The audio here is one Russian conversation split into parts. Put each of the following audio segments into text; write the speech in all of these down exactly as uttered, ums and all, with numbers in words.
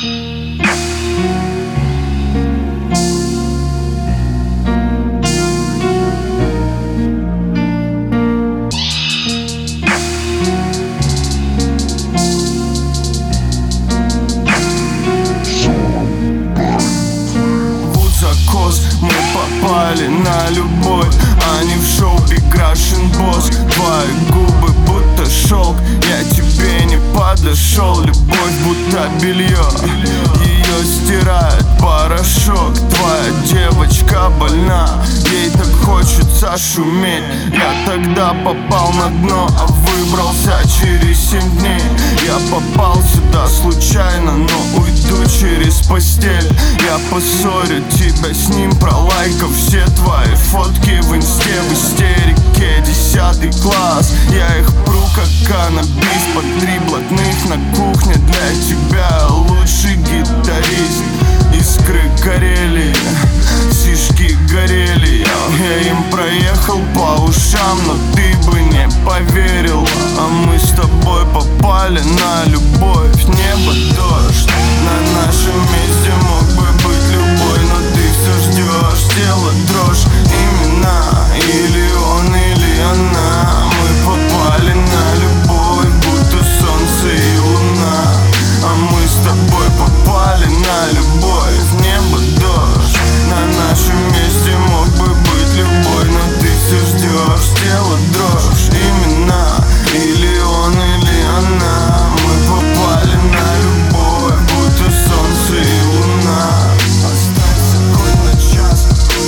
Мы попали на любовь, а не в шоу Big Russian Boss. Твои губы будто шелк, я тебе не подошел. Любовь будто белье, ее стирает порошок. Твоя девочка больна, ей так хочется шуметь. Я тогда попал на дно, а выбрался через семь дней. Я попал сюда случайно, но уйду через постель. Я поссорю тебя с ним, пролайкав все твои фотки в инсте. В истерике десятый класс, я их пру как каннабис. По три блатных на кухне, для тебя лучший гитарист. Искры горели, сишки горели, я им проехал по ушам, но ты бы не поверила. А мы с тобой попали на любовь. Небо, дождь, на нашем месте мог бы быть любой, но ты все ждешь. Тело дрожь, имена, или он, или она. Мы попали на любовь, будто солнце и луна. А мы с тобой попали на любовь. Небо, дождь, на нашем месте мог бы быть любой, но ты все ждешь. Тело дрожь, имена, или он, или она. Мы попали на любовь, будто солнце и луна. Останься хоть на час.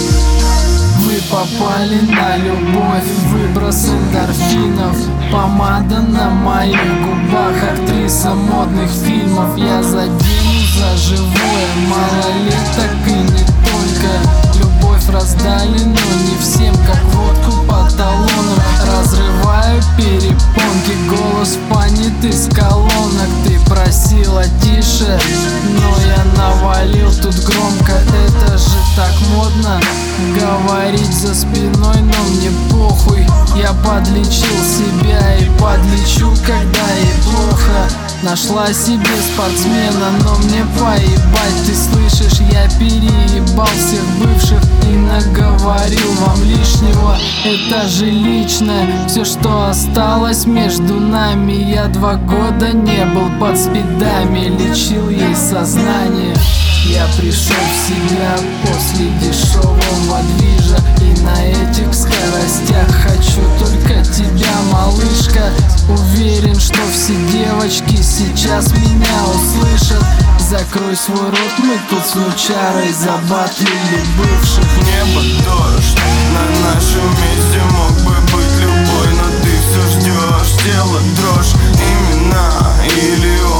Мы попали на любовь, выброс эндорфинов. Помада на моих губах, актриса модных фильмов. Я задену за живое малолеток и не только. Любовь раздали, но не всем, как водку по талонам. Разрываю перепонки, голос фонит из колонок. Ты просила тише, но я навалил тут громко. Это же так модно говорить за спиной, но мне похуй. Я подлечил себя и подлечу, когда ей плохо. Нашла себе спортсмена, но мне поебать. Ты слышишь, я переебал всех бывших и наговорил вам лишнего. Это же личное, все, что осталось между нами. Я два года не был под спидами, лечил ей сознание. Я пришел в себя после дешевого движа, и на этих скоростях хочу только тебя, малышка. Уверен, что все девочки сейчас меня услышат. Закрой свой рот, мы тут с внучарой забатлили бывших. Небо, дождь, на нашем месте мог бы быть любой, но ты все ждешь. Тело дрожь, имена, или он.